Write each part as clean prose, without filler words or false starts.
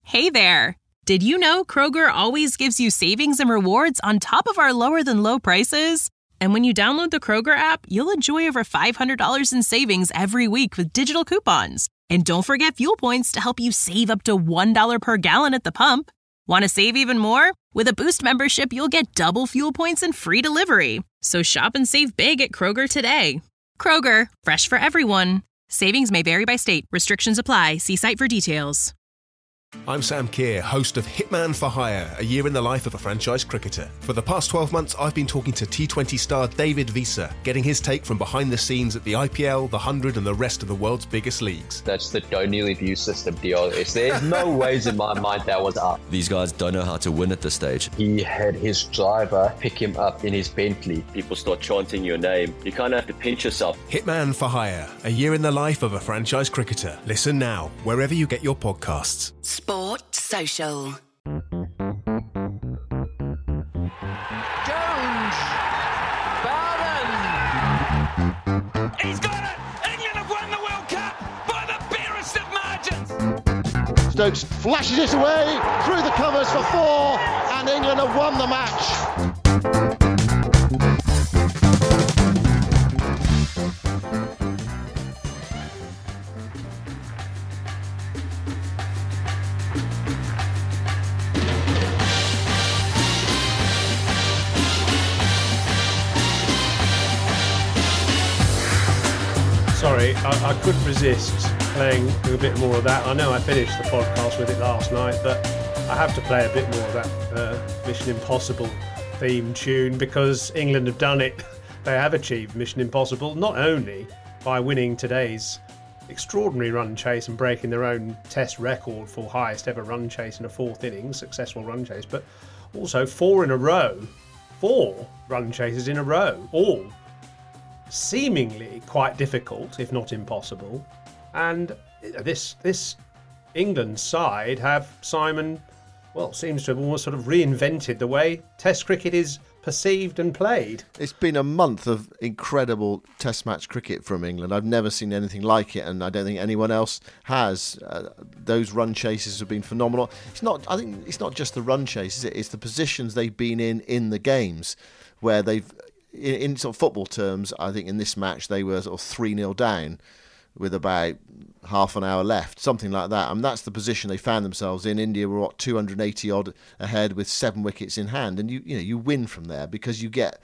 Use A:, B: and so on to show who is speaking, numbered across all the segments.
A: Hey there! Did you know Kroger always gives you savings and rewards on top of our lower-than-low prices? And when you download the Kroger app, you'll enjoy over $500 in savings every week with digital coupons. And don't forget fuel points to help you save up to $1 per gallon at the pump. Want to save even more? With a Boost membership, you'll get double fuel points and free delivery. So shop and save big at Kroger today. Kroger, fresh for everyone. Savings may vary by state. Restrictions apply. See site for details.
B: I'm Sam Keir, host of Hitman for Hire, a year in the life of a franchise cricketer. For the past 12 months, I've been talking to T20 star David Visa, getting his take from behind the scenes at the IPL, the 100 and the rest of the world's biggest leagues.
C: That's the O'Neil view system deal. There's no ways in my mind that was up.
D: These guys don't know how to win at this stage.
C: He had his driver pick him up in his Bentley.
E: People start chanting your name. You kind of have to pinch yourself.
B: Hitman for Hire, a year in the life of a franchise cricketer. Listen now, wherever you get your podcasts.
F: Sport Social.
G: Jones, Bowden. He's got it. England have won the World Cup by the barest of margins.
H: Stokes flashes it away through the covers for 4, and England have won the match.
I: Sorry, I couldn't resist playing a bit more of that. I know I finished the podcast with it last night, but I have to play a bit more of that Mission Impossible theme tune because England have done it. They have achieved Mission Impossible, not only by winning today's extraordinary run chase and breaking their own test record for highest ever run chase in a fourth innings, successful run chase, but also 4 in a row, 4 run chases in a row, all seemingly quite difficult, if not impossible. And this England side have Simon, well, seems to have almost sort of reinvented the way Test cricket is perceived and played.
H: It's been a month of incredible Test match cricket from England. I've never seen anything like it, and I don't think anyone else has. Those run chases have been phenomenal. I think it's not just the run chases; it's the positions they've been in the games, where they've. In sort of football terms, I think in this match they were sort of 3-0 down with about half an hour left, something like that. And that's the position they found themselves in. India were 280 odd ahead with 7 wickets in hand, and you win from there because you get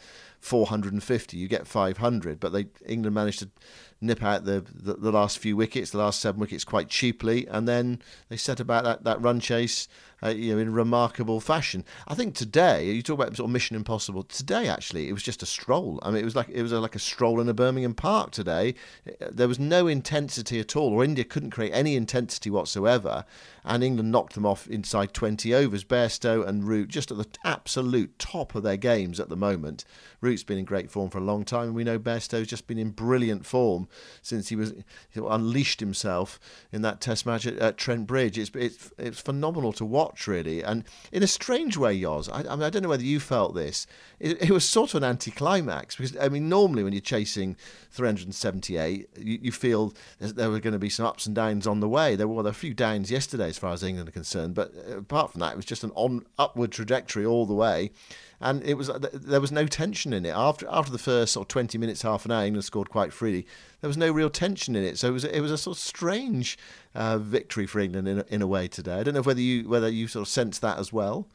H: 450, you get 500. But England managed to nip out the last few wickets, the last 7 wickets quite cheaply, and then they set about that run chase in remarkable fashion. I think today, you talk about sort of Mission Impossible. Today, actually, it was just a stroll. I mean, it was like a stroll in a Birmingham park today. There was no intensity at all, or India couldn't create any intensity whatsoever, and England knocked them off inside 20 overs. Bairstow and Root just at the absolute top of their games at the moment. Root's been in great form for a long time, and we know Bairstow's just been in brilliant form since he unleashed himself in that Test match at Trent Bridge. It's phenomenal to watch, really. And in a strange way, Yoz, I don't know whether you felt this, it was sort of an anticlimax, because I mean, normally when you're chasing 378, you feel there were going to be some ups and downs on the way. There were a few downs yesterday as far as England are concerned, but apart from that, it was just an upward trajectory all the way. And there was no tension in it. After the first sort of 20 minutes, half an hour, England scored quite freely. There was no real tension in it. So it was a sort of strange victory for England in a way today. I don't know whether you sort of sense that as well.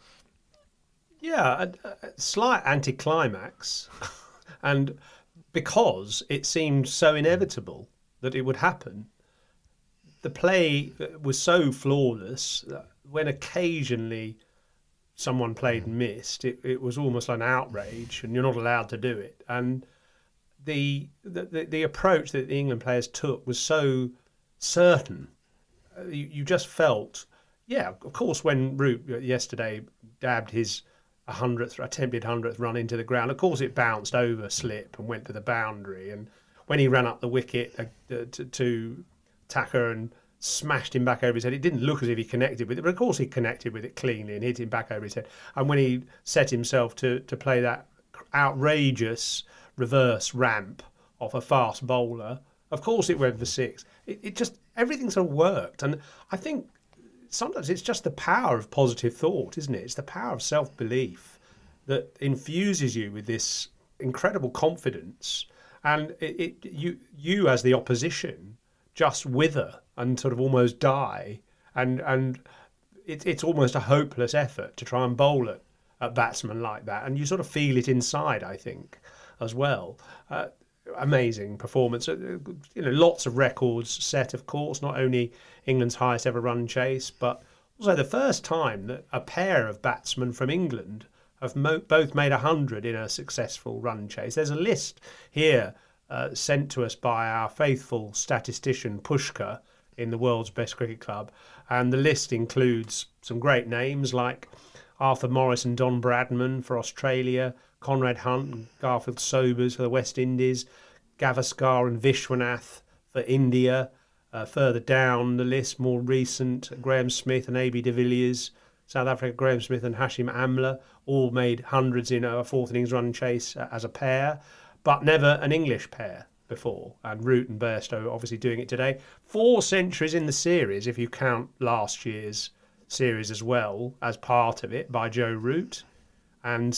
I: Yeah, a slight anticlimax, and because it seemed so inevitable that it would happen, the play was so flawless that when occasionally someone played and missed, it was almost like an outrage, and you're not allowed to do it. And the approach that the England players took was so certain. You just felt, yeah, of course, when Root yesterday dabbed his attempted 100th run into the ground, of course it bounced over slip and went to the boundary. And when he ran up the wicket to Thacker and smashed him back over his head, it didn't look as if he connected with it, but of course he connected with it cleanly and hit him back over his head. And when he set himself to play that outrageous reverse ramp off a fast bowler, of course it went for 6. It just, everything sort of worked. And I think sometimes it's just the power of positive thought, isn't it? It's the power of self-belief that infuses you with this incredible confidence, and you as the opposition just wither and sort of almost die, and it's almost a hopeless effort to try and bowl at batsmen like that, and you sort of feel it inside, I think, as well. Amazing performance. Lots of records set, of course, not only England's highest ever run chase, but also the first time that a pair of batsmen from England have both made 100 in a successful run chase. There's a list here sent to us by our faithful statistician Pushkar in the World's Best Cricket Club, and the list includes some great names like Arthur Morris and Don Bradman for Australia, Conrad Hunt and Garfield Sobers for the West Indies, Gavaskar and Vishwanath for India. Further down the list, more recent, Graham Smith and A.B. de Villiers, South Africa, Graham Smith and Hashim Amla, all made hundreds in a fourth innings run chase as a pair, but never an English pair before. And Root and Bairstow obviously doing it today. 4 centuries in the series, if you count last year's series as well as part of it, by Joe Root. And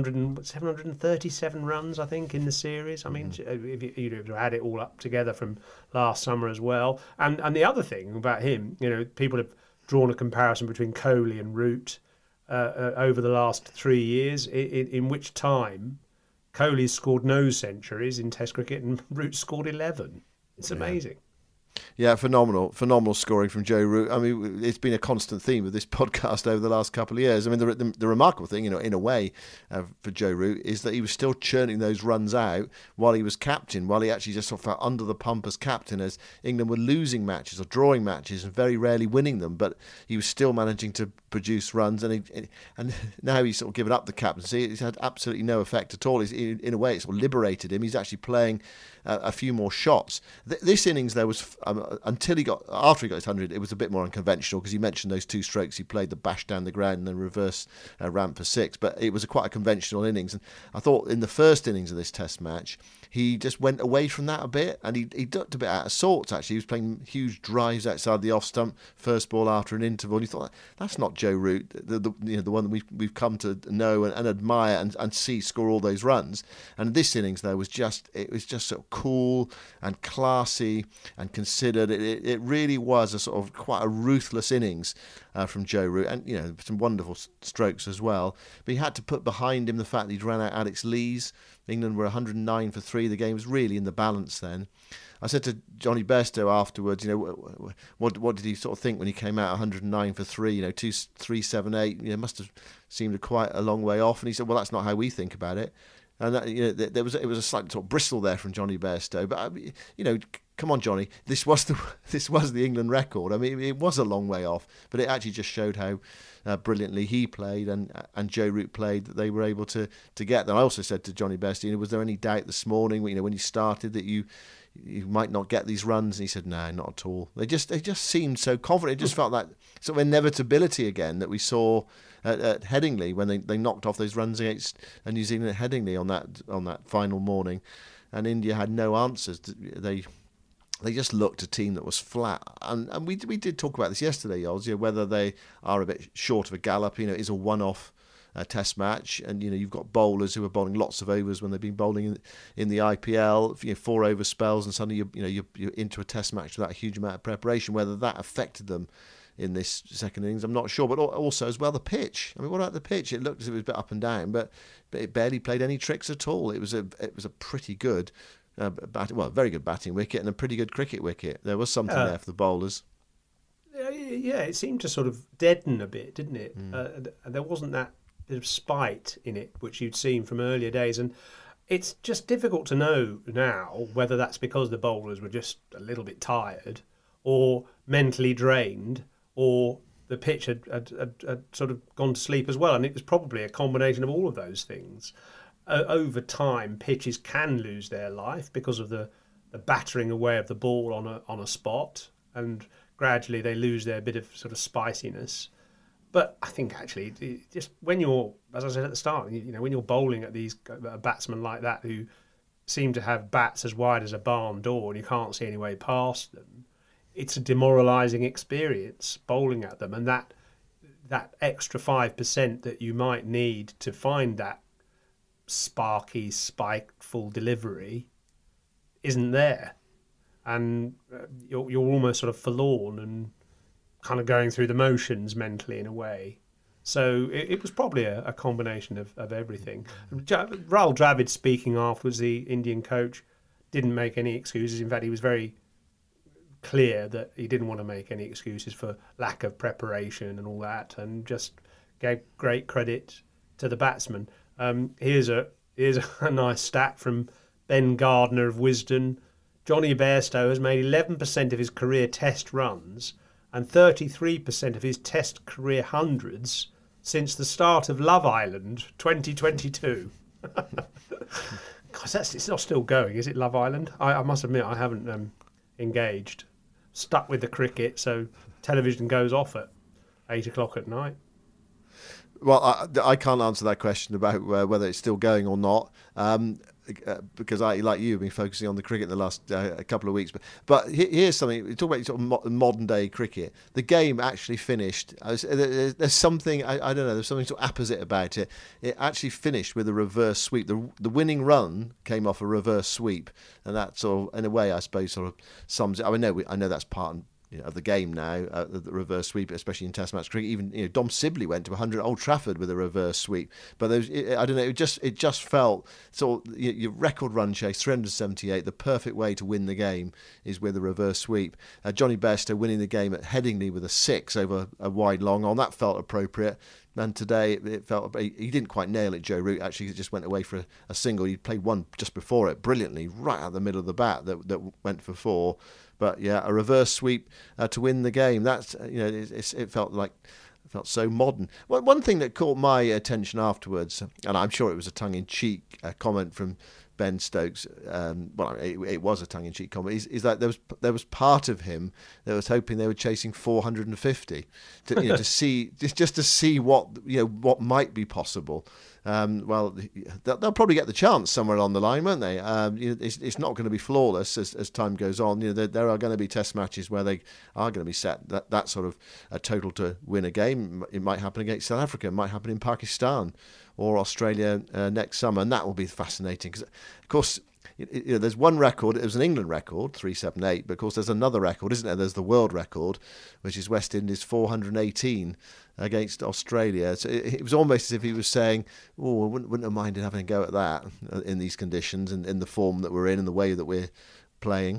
I: 737 runs, I think, in the series. I mean, if you add it all up together from last summer as well. And the other thing about him, people have drawn a comparison between Kohli and Root over the last 3 years, in which time Kohli scored no centuries in Test cricket and Root scored 11. It's amazing.
H: Yeah, phenomenal scoring from Joe Root. I mean, it's been a constant theme of this podcast over the last couple of years. I mean, the remarkable thing, in a way, for Joe Root is that he was still churning those runs out while he was captain, while he actually just sort of felt under the pump as captain, as England were losing matches or drawing matches and very rarely winning them. But he was still managing to produce runs, and now he's sort of given up the captaincy. It's had absolutely no effect at all. In a way, it's sort of liberated him. He's actually playing a few more shots. This innings, there was after he got his 100, it was a bit more unconventional, because you mentioned those 2 strokes he played, the bash down the ground and then reverse ramp for 6. But it was quite a conventional innings, and I thought in the first innings of this Test match he just went away from that a bit, and he ducked a bit out of sorts. Actually, he was playing huge drives outside the off stump, first ball after an interval, and you thought, that's not Joe Root, the one that we've come to know and admire and see score all those runs. And this innings, though, was just sort of cool and classy and considered. It really was a sort of quite a ruthless innings from Joe Root, and some wonderful strokes as well. But he had to put behind him the fact that he'd ran out Alex Lees. England were 109 for 3. The game was really in the balance then. I said to Johnny Bairstow afterwards, what did he sort of think when he came out 109 for 3? 378. Must have seemed quite a long way off. And he said, well, that's not how we think about it. And it was a slight sort of bristle there from Johnny Bairstow. But come on, Johnny, this was the England record. I mean, it was a long way off, but it actually just showed how brilliantly he played and Joe Root played, that they were able to get there. I also said to Johnny Bairstow, was there any doubt this morning, when you started, that you might not get these runs? And he said, no, not at all. They just seemed so confident. It just felt that sort of inevitability again that we saw at Headingley when they knocked off those runs against New Zealand at Headingley on that final morning, and India had no answers. They just looked a team that was flat, and we did talk about this yesterday, Yoz, whether they are a bit short of a gallop. Is a one-off Test match, and you've got bowlers who are bowling lots of overs when they've been bowling in the IPL, 4 over spells, and suddenly you're into a Test match without a huge amount of preparation. Whether that affected them in this second innings, I'm not sure. But also as well, the pitch. I mean, what about the pitch? It looked as if it was a bit up and down, but it barely played any tricks at all. It was a pretty good. Very good batting wicket and a pretty good cricket wicket. There was something there for the bowlers.
I: Yeah, it seemed to sort of deaden a bit, didn't it? There wasn't that bit of spite in it, which you'd seen from earlier days. And it's just difficult to know now whether that's because the bowlers were just a little bit tired or mentally drained, or the pitch had sort of gone to sleep as well. And it was probably a combination of all of those things. Over time, pitches can lose their life because of the battering away of the ball on a spot, and gradually they lose their bit of sort of spiciness. But I think actually, just when you're, as I said at the start, when you're bowling at these batsmen like that who seem to have bats as wide as a barn door and you can't see any way past them, it's a demoralising experience bowling at them, and that extra 5% that you might need to find that sparky, spiteful delivery isn't there, and you're almost sort of forlorn and kind of going through the motions mentally in a way. So it was probably a combination of everything. Rahul Dravid, speaking afterwards, the Indian coach, didn't make any excuses. In fact, he was very clear that he didn't want to make any excuses for lack of preparation and all that, and just gave great credit to the batsman. Here's a nice stat from Ben Gardner of Wisden. Johnny Bairstow has made 11% of his career test runs and 33% of his test career hundreds since the start of Love Island 2022. Gosh, it's not still going, is it, Love Island? I must admit I haven't engaged. Stuck with the cricket, so television goes off at 8 o'clock at night.
H: Well, I can't answer that question about whether it's still going or not, because I, like you, have been focusing on the cricket the last couple of weeks. But here's something. We talk about sort of modern day cricket. The game actually finished. There's something, I don't know, there's something sort of apposite about it. It actually finished with a reverse sweep. The winning run came off a reverse sweep, and that sort of, in a way, I suppose, sort of sums it. I know that's part of the game now, the reverse sweep, especially in Test match cricket. Even Dom Sibley went to 100 at Old Trafford with a reverse sweep. But I don't know, it just felt sort of your record run chase, 378. The perfect way to win the game is with a reverse sweep. Johnny Bairstow winning the game at Headingley with a 6 over a wide long on, that felt appropriate. And today it felt he didn't quite nail it. Joe Root actually just went away for a single. He played one just before it brilliantly, right out the middle of the bat that went for 4. But yeah, a reverse sweep to win the game. That's it felt so modern. One thing that caught my attention afterwards, and I'm sure it was a tongue-in-cheek comment from Ben Stokes. It was a tongue-in-cheek comment. Is that there was part of him that was hoping they were chasing 450 to see what might be possible. Well, they'll probably get the chance somewhere along the line, won't they? It's not going to be flawless as time goes on. There are going to be Test matches where they are going to be set that sort of a total to win a game. It might happen against South Africa. It might happen in Pakistan or Australia next summer, and that will be fascinating because, of course, there's one record. It was an England record, 378, but of course there's another record, isn't there? There's the world record, which is West Indies 418 against Australia. So it was almost as if he was saying, "Oh, I wouldn't have minded having a go at that in these conditions and in the form that we're in and the way that we're playing."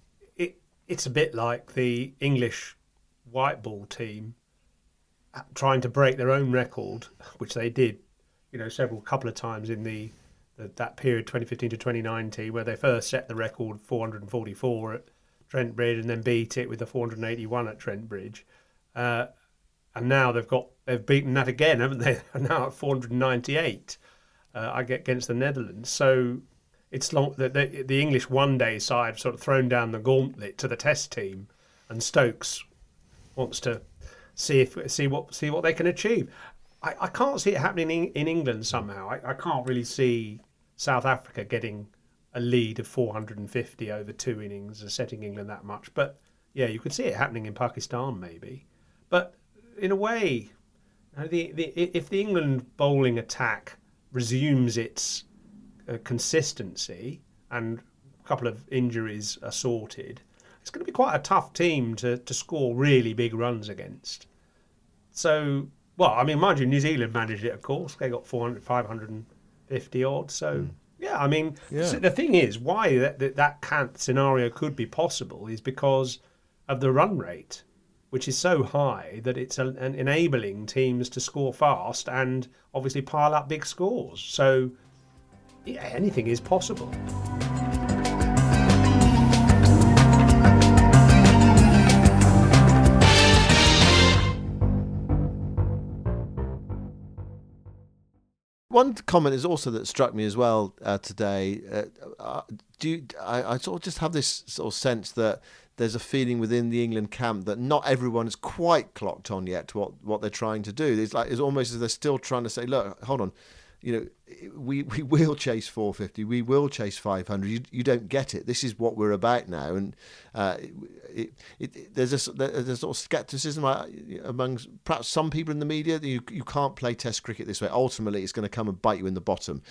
I: It's a bit like the English white ball team trying to break their own record, which they did, couple of times in that period 2015 to 2019, where they first set the record 444 at Trent Bridge and then beat it with the 481 at Trent Bridge, and now they've beaten that again, haven't they? They're now at 498 against the Netherlands. So it's long that the English one-day side have sort of thrown down the gauntlet to the Test team, and Stokes wants to see what they can achieve. I can't see it happening in England somehow. I can't really see South Africa getting a lead of 450 over 2 innings and setting England that much. But yeah, you could see it happening in Pakistan maybe. But in a way, if the England bowling attack resumes its consistency and a couple of injuries are sorted, it's going to be quite a tough team to score really big runs against. So, well, I mean, mind you, New Zealand managed it, of course. They got 550 odd. So, the thing is, why that scenario could be possible is because of the run rate, which is so high that it's enabling teams to score fast and obviously pile up big scores. So, yeah, anything is possible.
H: One comment is also that struck me as well today. I sort of just have this sort of sense that there's a feeling within the England camp that not everyone is quite clocked on yet to what they're trying to do. It's almost as they're still trying to say, look, hold on, we will chase 450, we will chase 500. You don't get it. This is what we're about now, and there's a sort of scepticism among perhaps some people in the media that you can't play Test cricket this way. Ultimately, it's going to come and bite you in the bottom.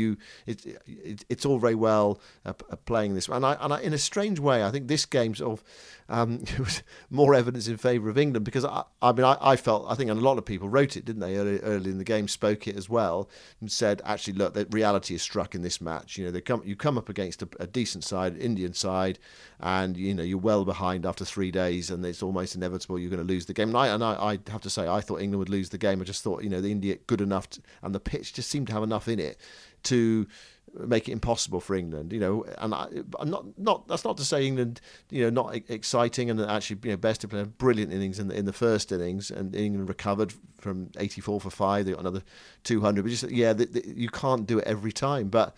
H: It's all very well playing this, and I in a strange way, I think this game sort of it was more evidence in favour of England, because I felt, I think, and a lot of people wrote it, didn't they, early in the game, spoke it as well, and said, actually, look, the reality is struck in this match. You come up against a decent side, Indian side, and you're well behind after 3 days, and it's almost inevitable you're going to lose the game. And I have to say, I thought England would lose the game. I just thought, the India good enough, and the pitch just seemed to have enough in it to make it impossible for England, and that's not to say England, not exciting, and actually, Best played a brilliant innings in the first innings, and England recovered from 84 for 5. They got another 200, but just you can't do it every time, but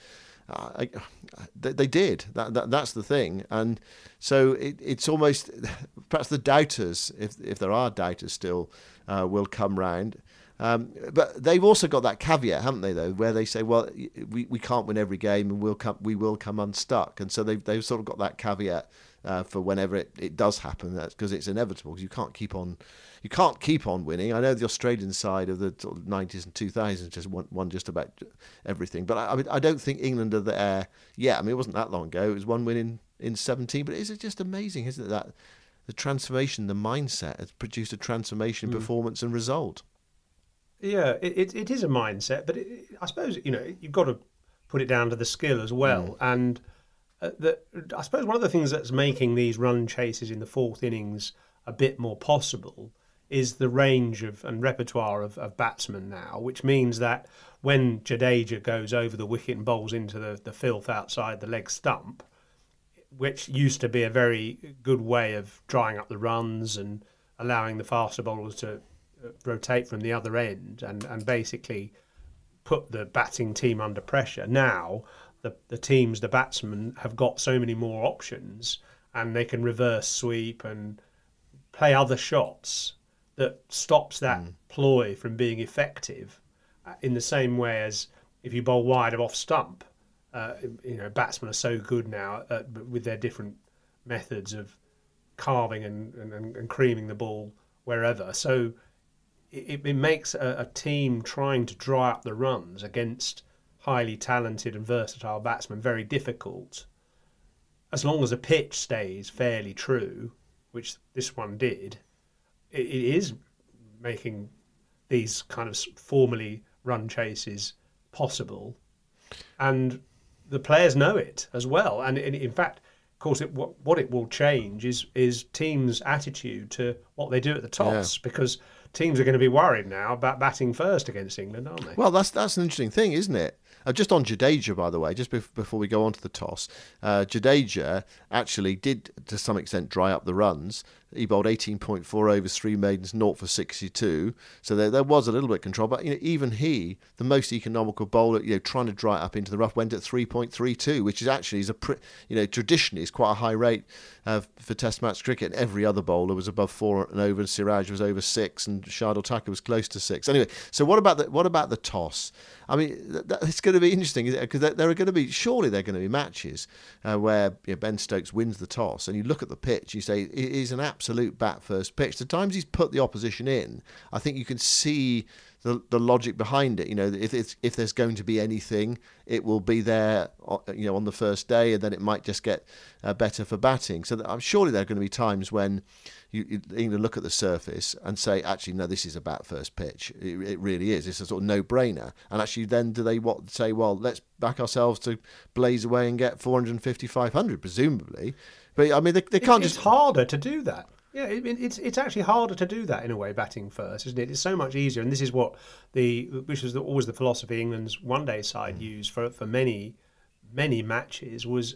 H: they did. That's the thing, and so it's almost perhaps the doubters, if there are doubters still, will come round. But they've also got that caveat, haven't they, though, where they say, well, we can't win every game, and we will come unstuck. And so they've sort of got that caveat for whenever it does happen. That's because it's inevitable. Because you can't keep on winning. I know the Australian side of the sort of 90s and 2000s just won just about everything. But I don't think England are there yet. It wasn't that long ago. It was one win in 17. But it's just amazing, isn't it, that the transformation, the mindset has produced a transformation in performance and result.
I: Yeah, it is a mindset, but I suppose, you've got to put it down to the skill as well. And I suppose one of the things that's making these run chases in the fourth innings a bit more possible is the range and repertoire of batsmen now, which means that when Jadeja goes over the wicket and bowls into the filth outside the leg stump, which used to be a very good way of drying up the runs and allowing the faster bowlers to rotate from the other end and basically put the batting team under pressure. Now the batsmen have got so many more options, and they can reverse sweep and play other shots that stops that ploy from being effective, in the same way as if you bowl wide of off stump. Batsmen are so good now with their different methods of carving and creaming the ball wherever. So it makes a team trying to dry up the runs against highly talented and versatile batsmen very difficult. As long as the pitch stays fairly true, which this one did, it is making these kind of formally run chases possible. And the players know it as well. And in fact, of course, what it will change is teams' attitude to what they do at the toss, because teams are going to be worried now about batting first against England, aren't they?
H: Well, that's an interesting thing, isn't it? Just on Jadeja, by the way, just before we go on to the toss, Jadeja actually did, to some extent, dry up the runs. He bowled 18.4 overs, 3 maidens, 0 for 62. So there was a little bit of control. But even he, the most economical bowler, trying to dry it up into the rough, went at 3.32, which is actually traditionally is quite a high rate for Test match cricket. Every other bowler was above 4 and over. Siraj was over 6, and Shardul Thakur was close to 6. Anyway, so what about the toss? It's going to be interesting, because there are going to be matches where Ben Stokes wins the toss, and you look at the pitch, you say it is an absolute bat first pitch. The times he's put the opposition in, I think you can see the logic behind it. If there's going to be anything, it will be there, on the first day, and then it might just get better for batting. So I'm surely there are going to be times when England look at the surface and say, actually, no, this is a bat first pitch. It really is. It's a sort of no-brainer. And actually, then do they say, well, let's back ourselves to blaze away and get 450, 500, presumably. But they can't just.
I: It's harder to do that. Yeah, it's actually harder to do that in a way, batting first, isn't it? It's so much easier, and this is what which was always the philosophy England's one-day side used for many matches, was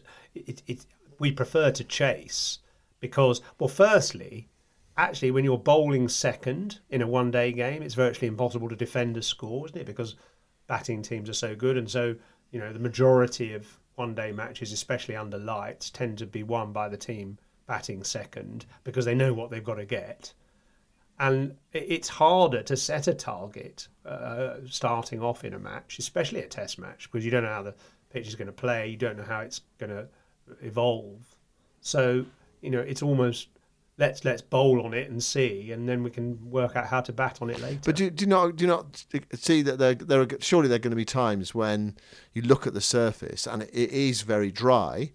I: we prefer to chase because, well, firstly, actually when you're bowling second in a one-day game, it's virtually impossible to defend a score, isn't it? Because batting teams are so good, and so the majority of one-day matches, especially under lights, tend to be won by the team batting second because they know what they've got to get. And it's harder to set a target starting off in a match, especially a test match, because you don't know how the pitch is going to play, you don't know how it's going to evolve. So, it's almost let's bowl on it and see, and then we can work out how to bat on it later.
H: But do you not see that surely there are going to be times when you look at the surface and it is very dry.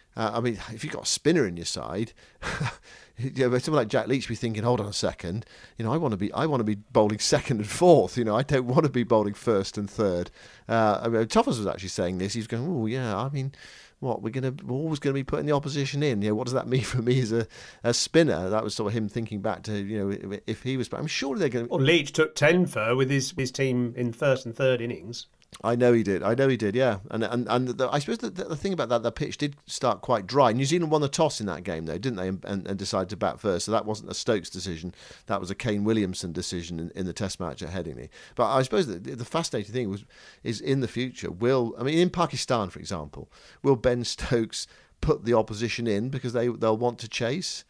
H: If you've got a spinner in your side, someone like Jack Leach be thinking, hold on a second, I want to be bowling second and fourth. I don't want to be bowling first and third. Toffers was actually saying this. He's going, oh yeah, we're always going to be putting the opposition in. What does that mean for me as a spinner? That was sort of him thinking back to if he was. I'm sure they're going to.
I: Well, Leach took 10 for with his team in first and third innings.
H: I know he did. Yeah, and I suppose the thing about that, the pitch did start quite dry. New Zealand won the toss in that game, though, didn't they? And decided to bat first. So that wasn't a Stokes decision. That was a Kane Williamson decision in the Test match at Headingley. But I suppose the fascinating thing is in the future. In Pakistan, for example, will Ben Stokes put the opposition in because they'll want to chase?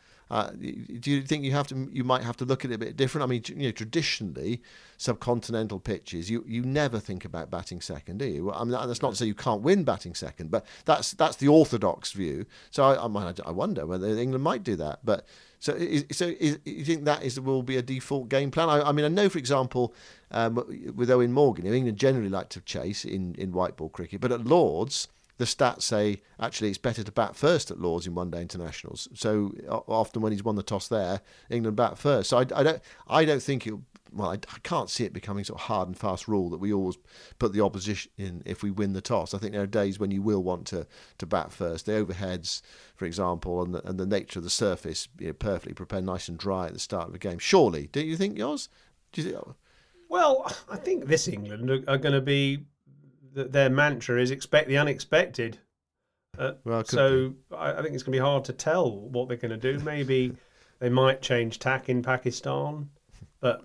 H: Do you think you might have to look at it a bit different? Traditionally, subcontinental pitches, you never think about batting second, do you? That's not to say you can't win batting second, but that's the orthodox view. So I wonder whether England might do that. But so you think that will be a default game plan? I know, for example, with Owen Morgan, England generally like to chase in white ball cricket, but at Lords, the stats say actually it's better to bat first at Lords in one-day internationals. So often when he's won the toss there, England bat first. So I don't think it. Well, I can't see it becoming sort of hard and fast rule that we always put the opposition in if we win the toss. I think there are days when you will want to bat first. The overheads, for example, and the nature of the surface, perfectly prepared, nice and dry at the start of a game. Surely, don't you think, yours? Do you think?
I: Well, I think this England are going to be. Their mantra is expect the unexpected. I think it's going to be hard to tell what they're going to do. Maybe they might change tack in Pakistan, but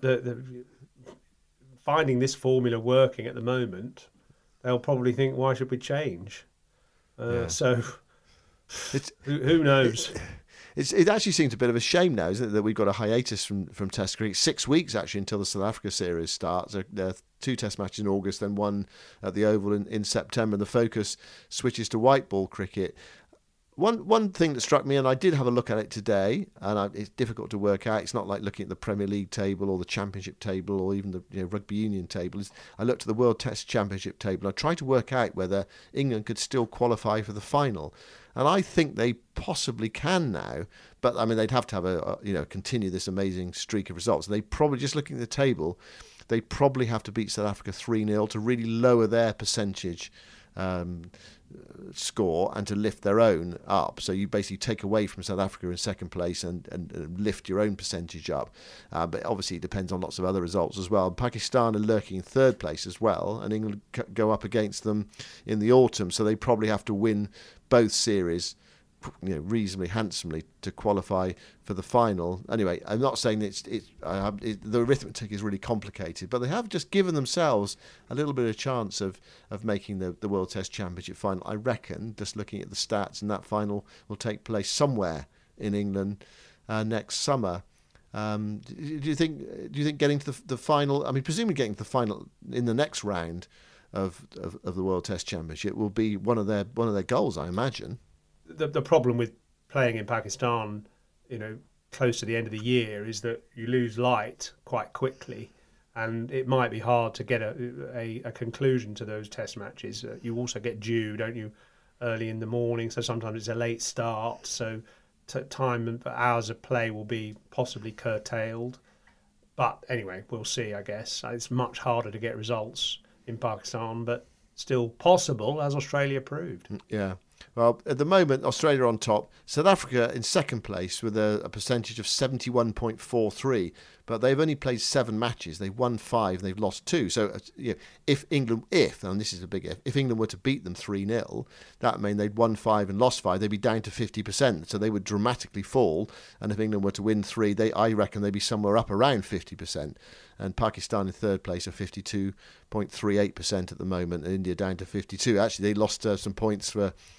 I: finding this formula working at the moment, they'll probably think, why should we change? So who knows?
H: It actually seems a bit of a shame now, isn't it, that we've got a hiatus from Test cricket. 6 weeks, actually, until the South Africa series starts. There are 2 Test matches in August, then 1 at the Oval in September, and the focus switches to white ball cricket. One thing that struck me, and I did have a look at it today, and it's difficult to work out. It's not like looking at the Premier League table or the Championship table or even the Rugby Union table. I looked at the World Test Championship table. I tried to work out whether England could still qualify for the final. And I think they possibly can now, but they'd have to have continue this amazing streak of results. They probably, just looking at the table, they probably have to beat South Africa 3-0 to really lower their percentage score and to lift their own up. So you basically take away from South Africa in second place and lift your own percentage up. But obviously it depends on lots of other results as well. Pakistan are lurking in third place as well, and England go up against them in the autumn. So they probably have to win both series reasonably handsomely to qualify for the final. Anyway, I'm not saying the arithmetic is really complicated, but they have just given themselves a little bit of chance of making the World Test Championship final. I reckon, just looking at the stats, and that final will take place somewhere in England next summer. Do you think getting to the final? Presumably getting to the final in the next round of the World Test Championship will be one of their goals, I imagine.
I: The problem with playing in Pakistan, close to the end of the year, is that you lose light quite quickly, and it might be hard to get a conclusion to those Test matches. You also get dew, don't you, early in the morning, so sometimes it's a late start, so time and hours of play will be possibly curtailed. But anyway, we'll see, I guess. It's much harder to get results in Pakistan, but still possible, as Australia proved.
H: Yeah. Well, at the moment, Australia on top. South Africa in second place with a percentage of 71.43. But they've only played 7 matches. They've won 5. They've lost 2. So if England, and this is a big if England were to beat them 3-0, that would mean they'd won 5 and lost 5. They'd be down to 50%. So they would dramatically fall. And if England were to win 3, I reckon they'd be somewhere up around 50%. And Pakistan in third place are 52.38% at the moment. And India down to 52. Actually, they lost some points for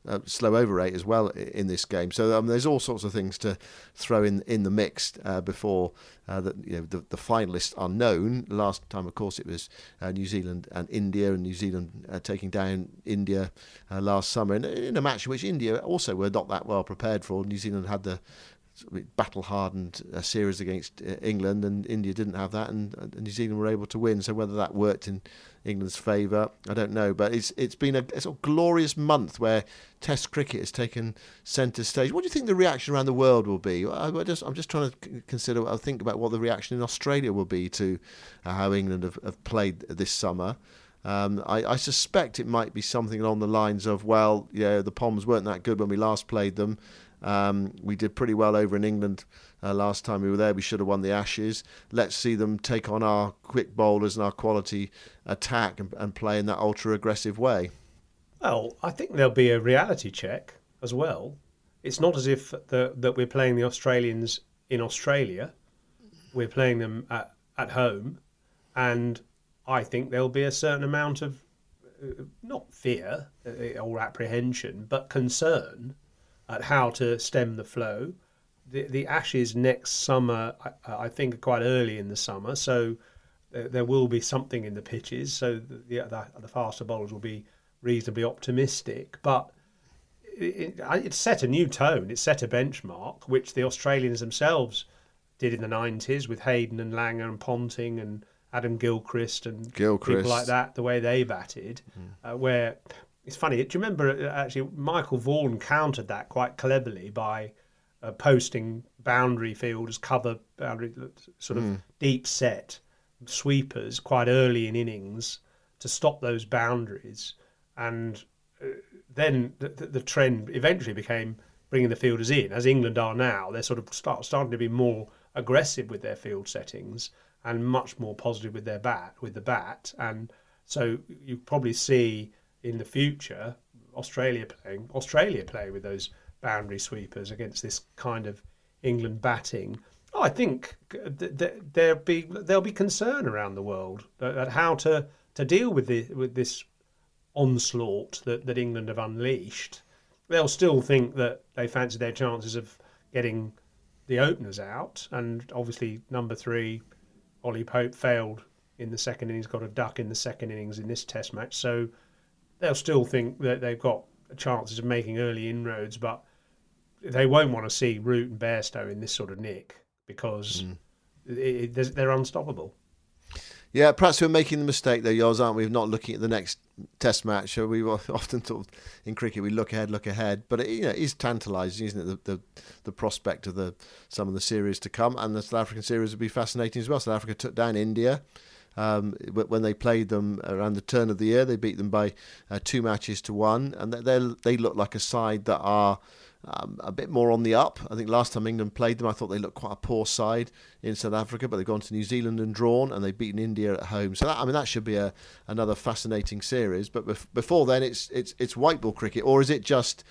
H: slow over rate as well in this game. So there's all sorts of things to throw in the mix before the finalists are known. Last time, of course, it was New Zealand and India, and New Zealand taking down India last summer in a match which India also were not that well prepared for. New Zealand had the battle-hardened series against England, and India didn't have that, and New Zealand were able to win. So whether that worked in England's favour, I don't know. But it's been a sort of glorious month where Test cricket has taken centre stage. What do you think the reaction around the world will be? I'm just trying to think about what the reaction in Australia will be to how England have played this summer. I suspect it might be something along the lines of, well, the Poms weren't that good when we last played them. We did pretty well over in England last time we were there. We should have won the Ashes. Let's see them take on our quick bowlers and our quality attack and play in that ultra-aggressive way.
I: Well, I think there'll be a reality check as well. It's not as if that we're playing the Australians in Australia. We're playing them at home. And I think there'll be a certain amount of, not fear or apprehension, but concern at how to stem the flow. The Ashes next summer, I think, are quite early in the summer, so there will be something in the pitches. So the faster bowlers will be reasonably optimistic. But it set a new tone. It set a benchmark, which the Australians themselves did in the 90s with Hayden and Langer and Ponting and Adam Gilchrist and people like that, the way they batted, where it's funny. Do you remember actually Michael Vaughan countered that quite cleverly by posting boundary fielders, cover boundary, sort of deep set sweepers quite early in innings to stop those boundaries, and then the trend eventually became bringing the fielders in, as England are now. They're sort of starting to be more aggressive with their field settings and much more positive with the bat, and so you probably see in the future Australia play with those boundary sweepers against this kind of England batting. I think there'll be concern around the world at how to deal with this onslaught that England have unleashed. They'll still think that they fancy their chances of getting the openers out, and obviously number 3, Ollie Pope, failed in the second innings, got a duck in the second innings in this Test match, so they'll still think that they've got chances of making early inroads, but they won't want to see Root and Bairstow in this sort of nick because they're unstoppable.
H: Yeah, perhaps we're making the mistake there, Yoz, aren't we, of not looking at the next Test match. So we often sort of, in cricket, we look ahead. But it is tantalising, isn't it, the prospect of some of the series to come, and the South African series would be fascinating as well. South Africa took down India. When they played them around the turn of the year, they beat them by 2-1, and they look like a side that are a bit more on the up. I think last time England played them, I thought they looked quite a poor side in South Africa, but they've gone to New Zealand and drawn, and they've beaten India at home. So that should be another fascinating series. But before then, it's white ball cricket, or is it just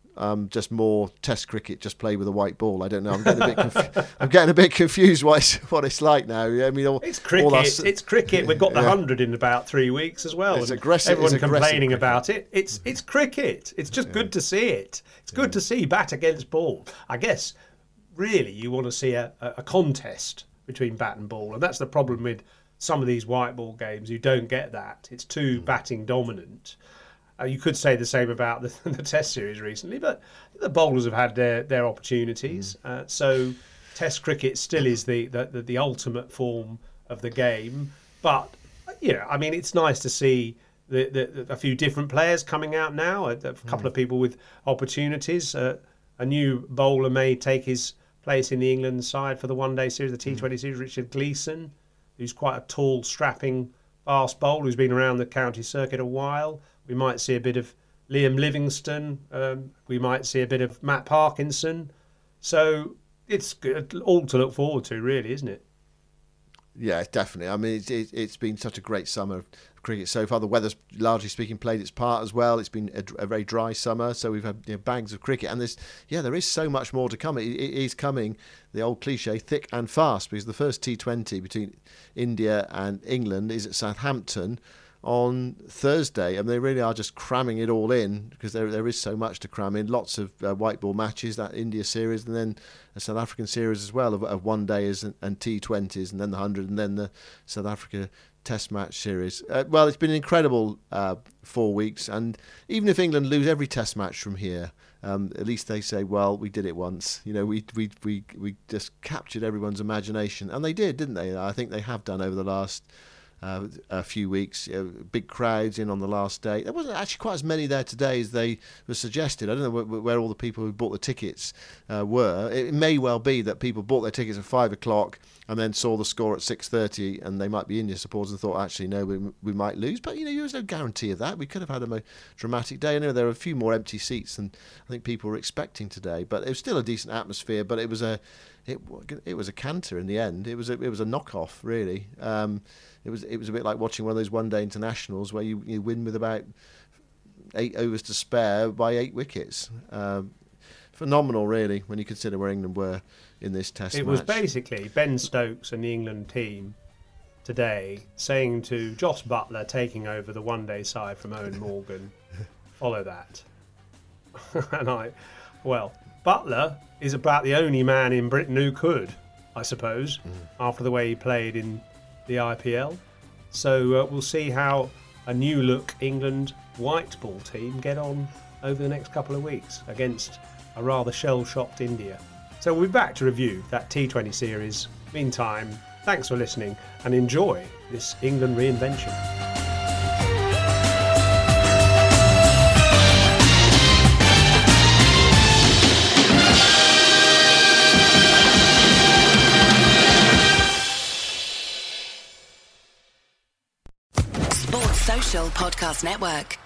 H: more Test cricket, just play with a white ball? I don't know. I'm getting a bit confused what it's like now. I mean,
I: it's cricket. It's cricket. We've got the 100 in about 3 weeks as well.
H: It's aggressive.
I: Everyone complaining about it. It's cricket. It's just good to see it. It's good to see bat against ball. I guess really you want to see a contest between bat and ball, and that's the problem with some of these white ball games. You don't get that. It's too batting dominant. You could say the same about the Test series recently, but the bowlers have had their opportunities. So Test cricket still is the ultimate form of the game. But I mean, it's nice to see a few different players coming out now. A couple of people with opportunities. A new bowler may take his place in the England side for the one-day series, the T20 series. Richard Gleeson, who's quite a tall, strapping, fast bowler who's been around the county circuit a while. We might see a bit of Liam Livingstone. We might see a bit of Matt Parkinson. So it's all to look forward to, really, isn't it?
H: Yeah, definitely. I mean, it's been such a great summer of cricket so far. The weather's, largely speaking, played its part as well. It's been a very dry summer, so we've had bags of cricket. And there is so much more to come. It is coming, the old cliche, thick and fast, because the first T20 between India and England is at Southampton on Thursday. I mean, they really are just cramming it all in because there is so much to cram in. Lots of white ball matches, that India series, and then a South African series as well of one-dayers and T20s, and then the 100, and then the South Africa Test match series. Well, it's been an incredible 4 weeks, and even if England lose every Test match from here, at least they say, well, we did it once. You know, we just captured everyone's imagination, and they did, didn't they? I think they have done over the last a few weeks. Big crowds in on the last day. There wasn't actually quite as many there today as they were suggested. I don't know where all the people who bought the tickets were. It may well be that people bought their tickets at 5 o'clock and then saw the score at 6:30, and they might be India supporters and thought, actually, no, we might lose. But, you know, there was no guarantee of that. We could have had a more dramatic day. I know there were a few more empty seats than I think people were expecting today, but it was still a decent atmosphere. But it was a canter in the end. It was a knockoff, really. It was a bit like watching one of those one-day internationals where you win with about 8 overs to spare by 8 wickets. Phenomenal, really, when you consider where England were in this Test match.
I: It was basically Ben Stokes and the England team today saying to Joss Buttler, taking over the one-day side from Owen Morgan, follow that. And Buttler is about the only man in Britain who could, I suppose, after the way he played in the IPL. So we'll see how a new look England white ball team get on over the next couple of weeks against a rather shell-shocked India. So we'll be back to review that T20 series. Meantime, thanks for listening and enjoy this England reinvention.
F: Sports Social Podcast Network.